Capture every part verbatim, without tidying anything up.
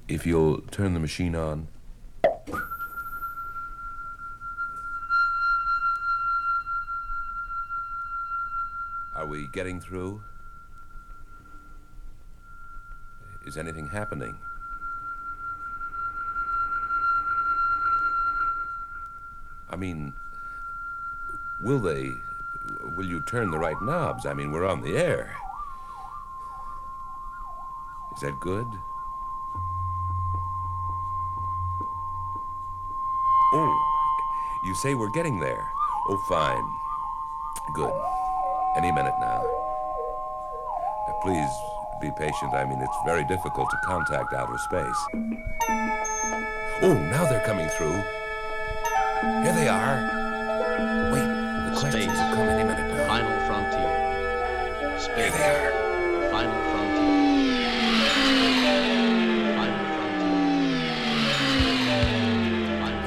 If you'll turn the machine on. Are we getting through? Is anything happening? I mean, will they... Will you turn the right knobs? I mean, we're on the air. Is that good? Oh, you say we're getting there. Oh, fine. Good. Any minute now. Now, please be patient. I mean, it's very difficult to contact outer space. Oh, now they're coming through. Here they are. Wait, the questions Space. will come any minute now. Final frontier. Space. Here they are. Final frontier. Final frontier. Final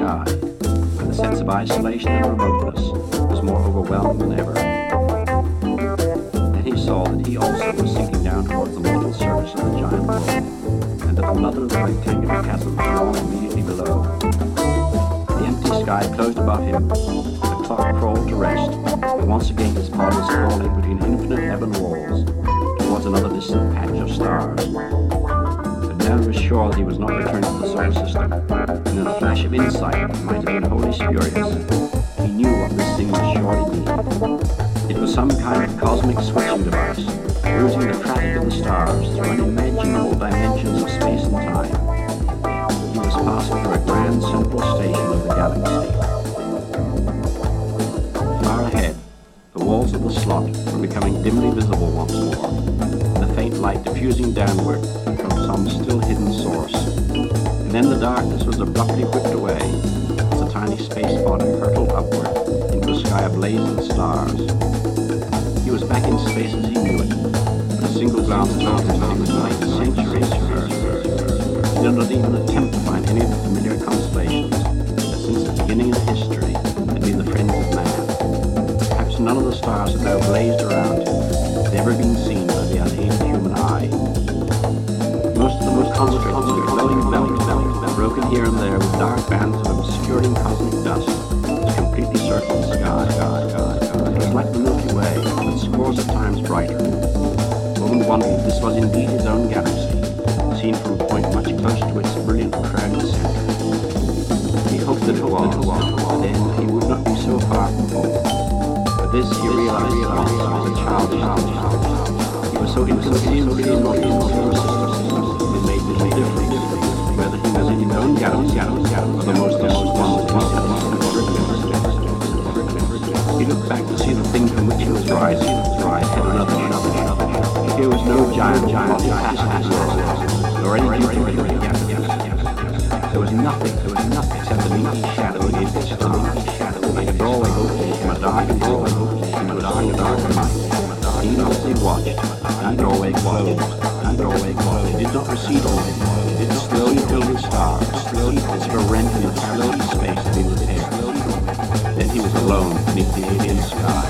sky, where the sense of isolation and remoteness was more overwhelming than ever. Then he saw that he also was sinking down towards the molten surface of the giant world, and that the mother of the rectangular chasm yawned immediately below. The empty sky closed above him, the clock crawled to rest, and once again his body was crawling between infinite heaven walls towards another distant patch of stars. But now he was sure that he was not returning to the solar system, and in a flash of insight that might have been wholly spurious, he knew what this thing was surely be. It was some kind of cosmic switching device, routing the traffic of the stars through unimaginable dimensions of space and time. He was passing through a grand central station of the galaxy. Far ahead, the walls of the slot were becoming dimly visible once more, the faint light diffusing downward from some still hidden source. And then the darkness was abruptly whipped away as a tiny space pod hurtled upward into a sky ablaze with stars. He was back in space as he knew it, but a single glance told him that he was like centuries from Earth. He did not even attempt to find any of the familiar constellations that since the beginning of history had been the friends of man. Perhaps none of the stars that now blazed around him had ever been seen by the unaided human eye. Most of them were concentrated into glowing belts, broken here and there with dark bands of obscuring cosmic dust that completely circled the sky. It was like the Milky Way, but scores of times brighter. Roland wondered if this was indeed his own galaxy, seen from a point much closer to its brilliant crowded center. He hoped that it was, and then he would not be so far from home. But this he realized was a childish challenge. He was so inconceivably remote in the solar system, it made little difference whether he was in his own galaxy or the most distant one that he had. He looked back to see the thing from which he was rising, had another, another, another. Here was no giant, giant, giant world, nor anything to break the There was nothing, there was nothing except the inky shadow against the stars, like a doorway opening from a dark and doorway into a dark and dark night. Even as he watched, that doorway closed, that doorway closed. It did not recede only, it slowly filled with stars, slowly as if a rent in the slowly space had been repaired. Then he was alone beneath the alien sky.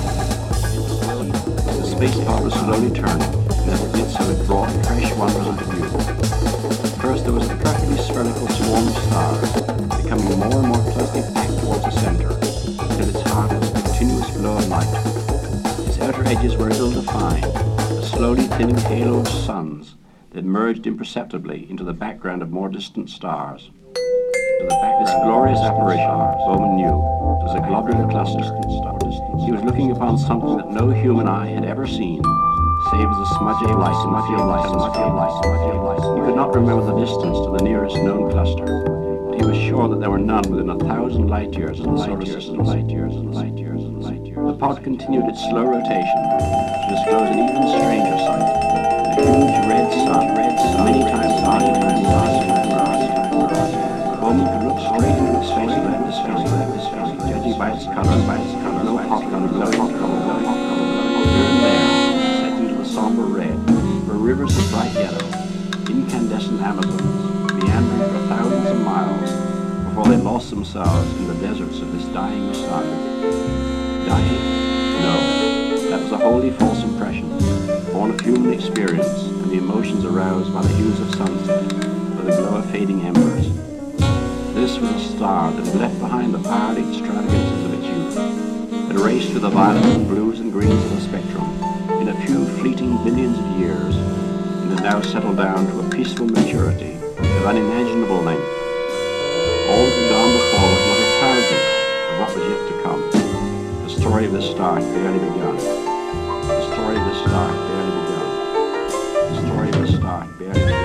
The space pod was slowly turning, and as it did so, it brought fresh wonders into view. First, there was a perfectly spherical swarm of stars, becoming more and more closely packed towards the center, until its heart was a continuous glow of light. Its outer edges were ill-defined, a slowly thinning halo of suns that merged imperceptibly into the background of more distant stars. This glorious apparition, Bowman knew, was a globular cluster. He was looking upon something that no human eye had ever seen, save as a smudge of light in the field light, smudge of light, smudge of light. He could not remember the distance to the nearest known cluster, but he was sure that there were none within a thousand light years of the solar system. Light years and light years and light years. The pod continued its slow rotation to disclose an even stranger sight: a huge red sun, red sun, many times, many times, larger than Mars. Bowman could look straight into its face and let his face, let his face, judging by its color, by its color, no hot color, no hot color, no hot color. Here and there, set into the somber red, were rivers of bright yellow, incandescent Amazons, meandering for thousands of miles before they lost themselves in the deserts of this dying sun. Dying? No, that was a wholly false impression, born of human experience and the emotions aroused by the hues of sunset, or the glow of fading embers. This was a star that had left behind the fiery extravagances of its youth, had raced through the violets and blues and greens of the spectrum in a few fleeting billions of years, and had now settled down to a peaceful maturity of unimaginable length. All that had gone before was not a parody of what was yet to come. The story of this star had barely begun. The story of this star had barely begun. The story of this star had barely begun.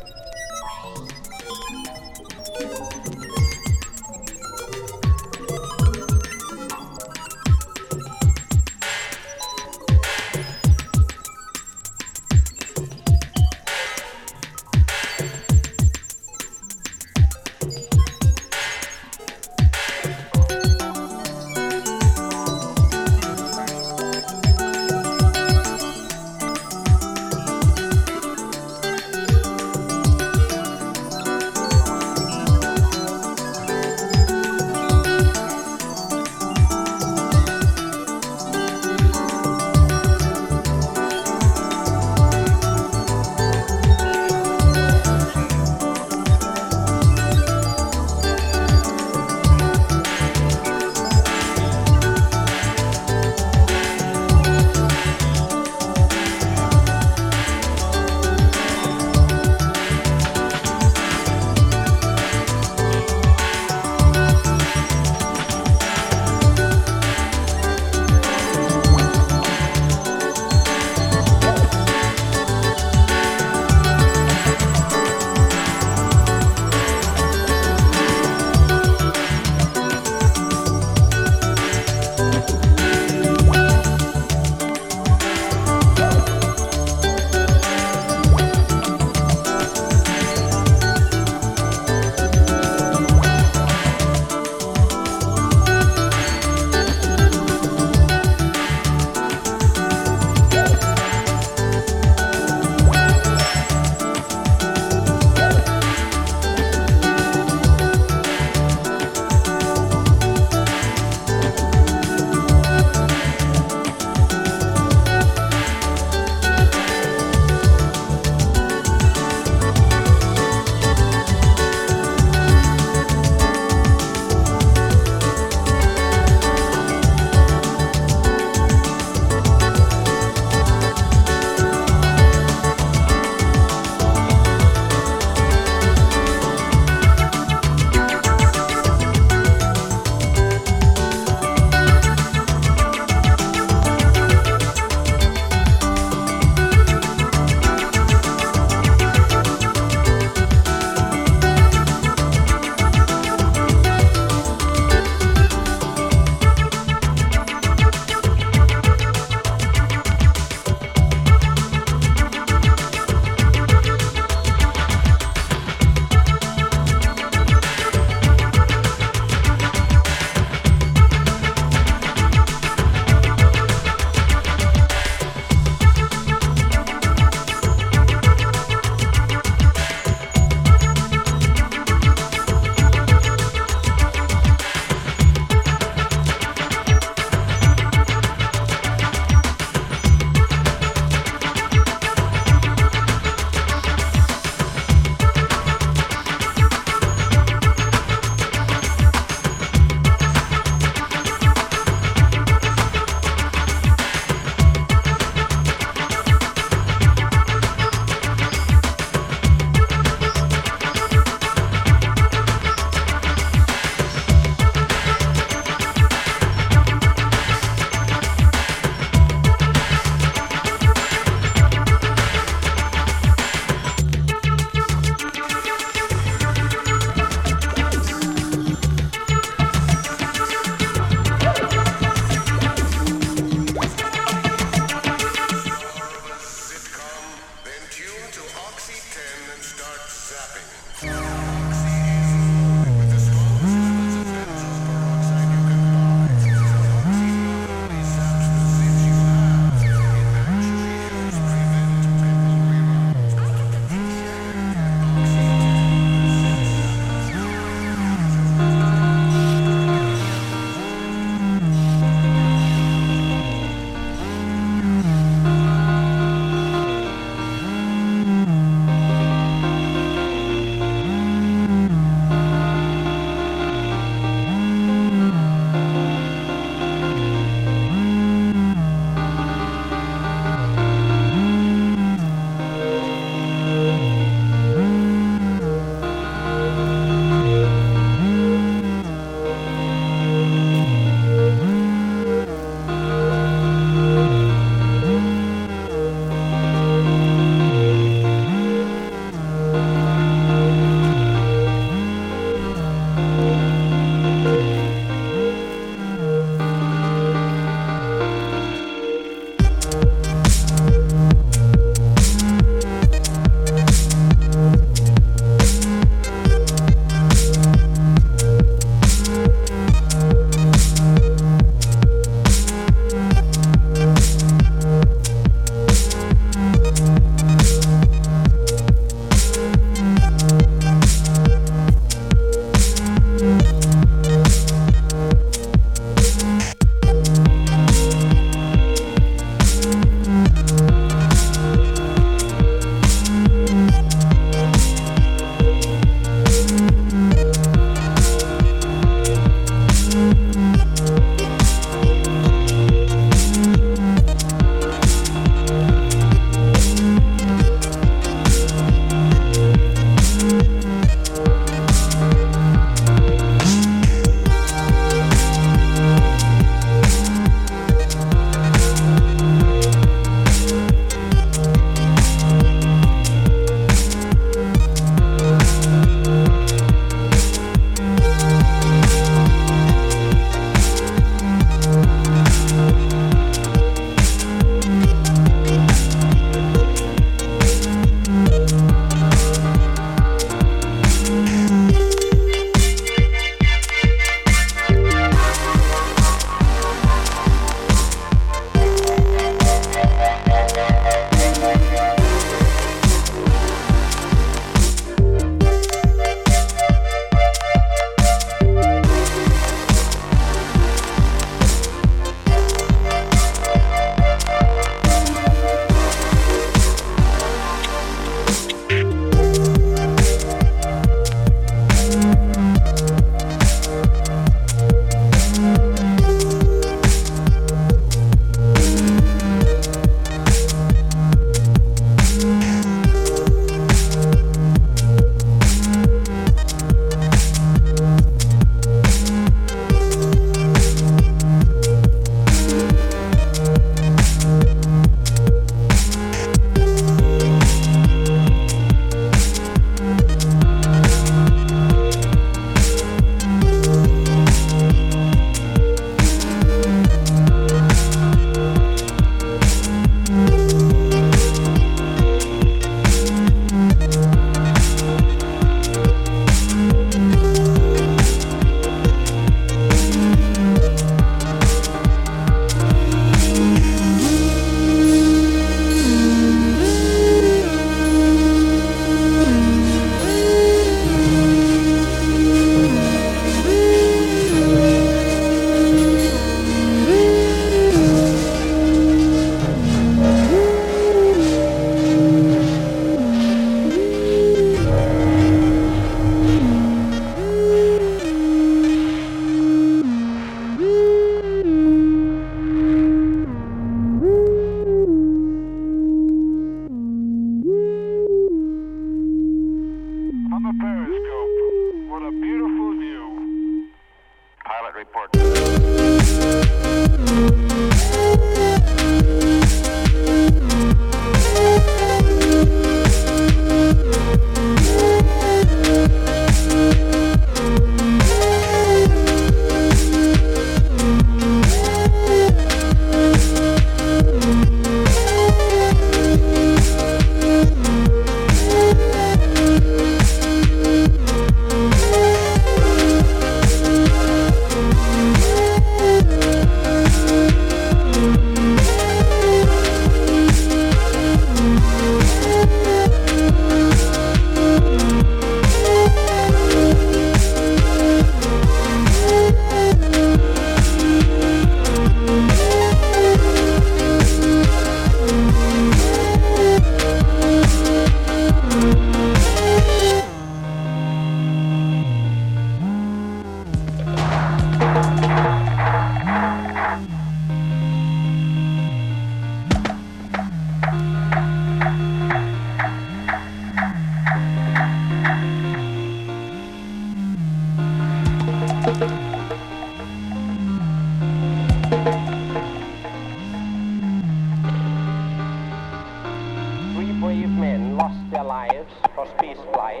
space flight.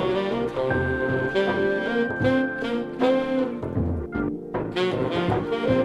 Thank you.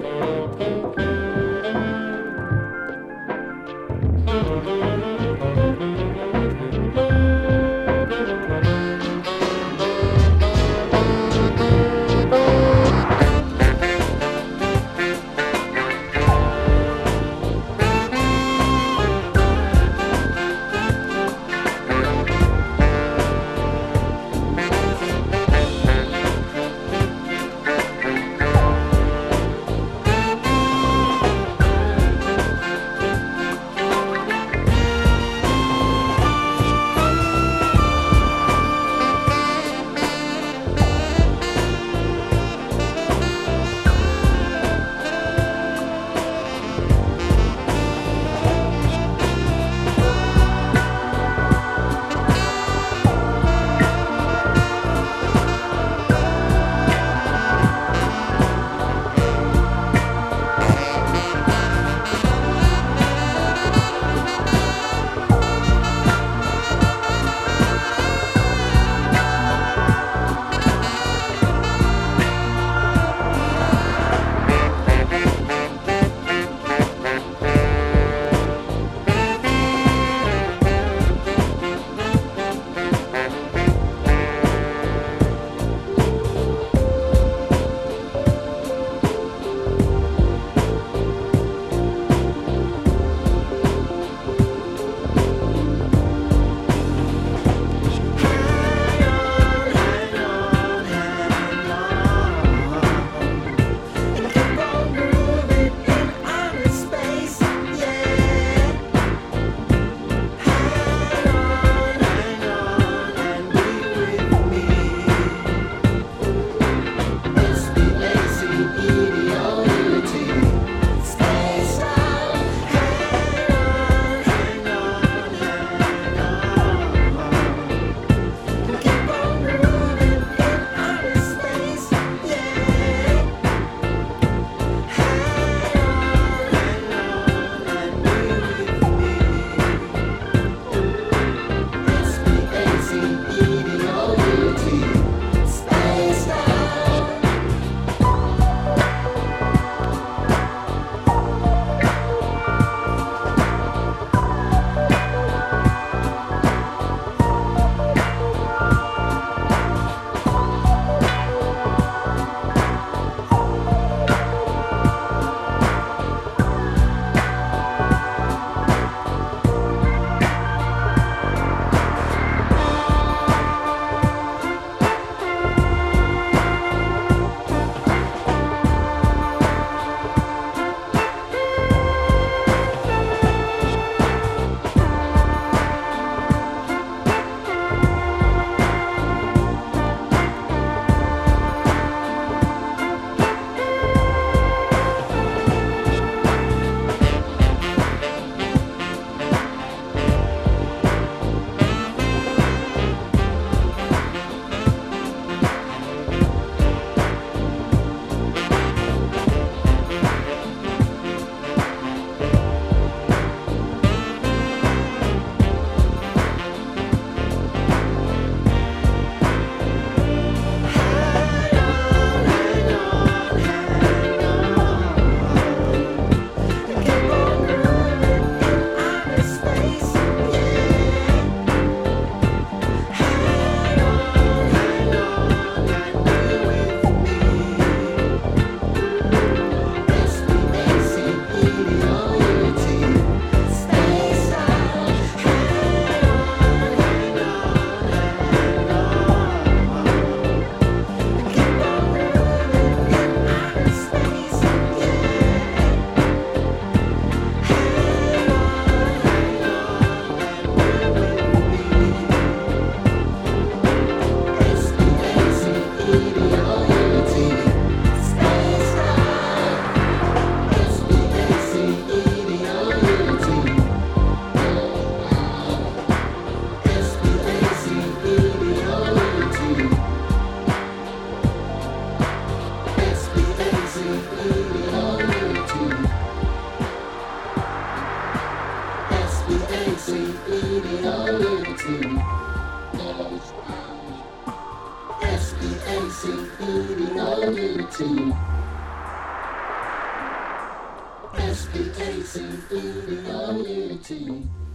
S P A C E D O U T